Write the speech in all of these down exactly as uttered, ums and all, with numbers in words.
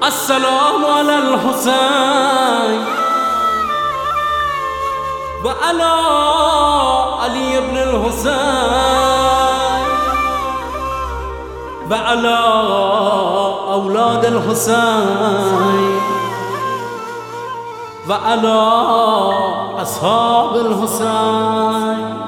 السلام على الحسين وعلى علي بن الحسين وعلى أولاد الحسين وعلى أصحاب الحسين.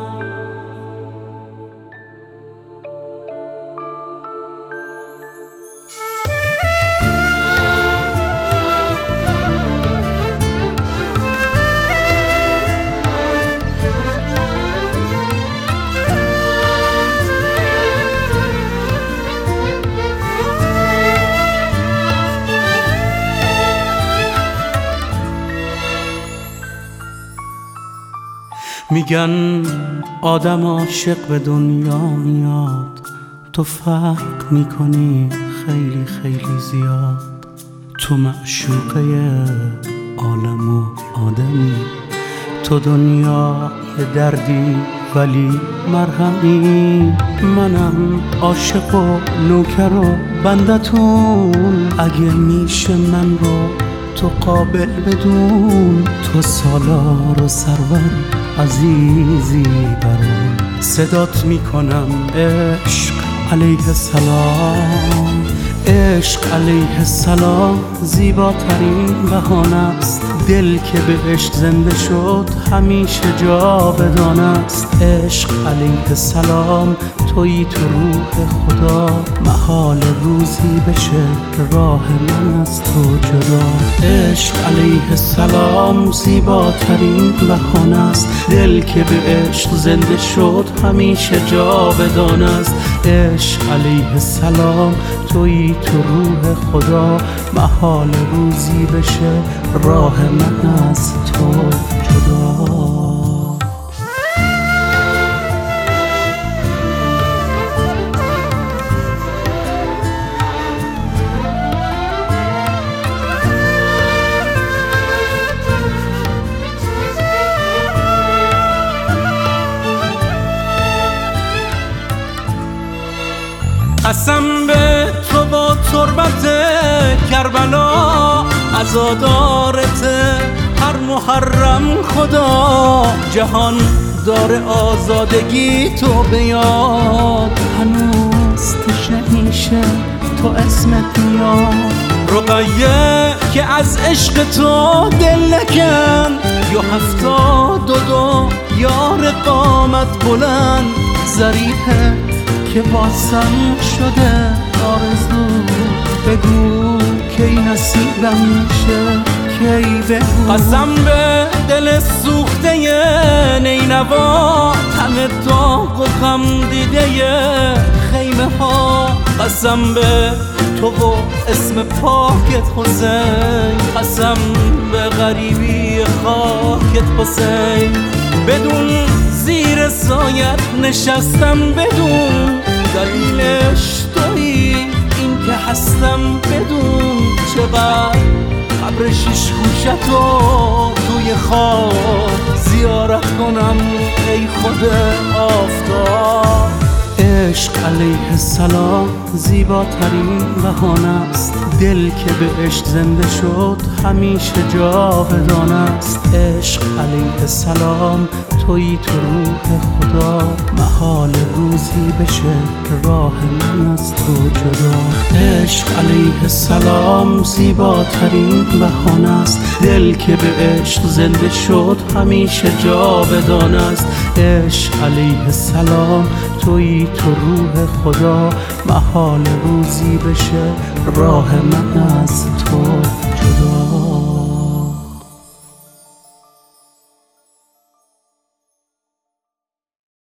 میگن آدم عاشق به دنیا میاد، تو فرق میکنی خیلی خیلی زیاد. تو معشوقه عالم و آدمی، تو دنیا یه دردی ولی مرهمی. منم عاشق و نوکر و بندتون، اگه میشه من رو تو قابل بدون. تو سالار و سرور عزیزی برام، صدات میکنم عشق علیه السلام. عشق علیه السلام زیباترین بهانه است، دل که بهش زنده شد همیشه جاودان است. عشق علیه السلام تویی تو روح خدا، محال روزی بشه راه من از تو جدا. عشق علیه السلام زیباترین بهانه است، دل که به عشق زنده شد همیشه جاودان است. عشق علیه السلام تویی تو روح خدا، محال روزی بشه راه من از تو جدا. قسم به تو با تربت کربلا، عزادارت هر محرم خدا. جهان داره آزادگی تو بیاد، هنوز تشنیشه تو اسمت میاد. رقیه که از عشق تو دل نکن، یا هفتاد و دو یار قامت بلند. ظریفه که واسم شده آرزو، بگو کی نصیبم میشه کی بگو. قسم به دل سوخته نینوا، همه داغ و غم دیده خیمه ها. قسم به تو و اسم پاکت حسین، قسم به غریبی خاکت حسین. بدون زیر سایت نشستم، بدون دلیلش تویی این که هستم. بدون چقدر قبر شیش گوشتو توی خواب زیارت کنم ای خود آفتاب. عشق علیه السلام زیباترین بهانه است، دل که به عشق زنده شد همیشه جاودان است. عشق علیه السلام تویی تو روح خدا، محال روزی بشه راه من از تو جدا. عشق علیه السلام زیباترین بهانه است، دل که به عشق زنده شد همیشه جاودان است. عشق علیه السلام تویی تو روح خدا، محال روزی بشه راه من از تو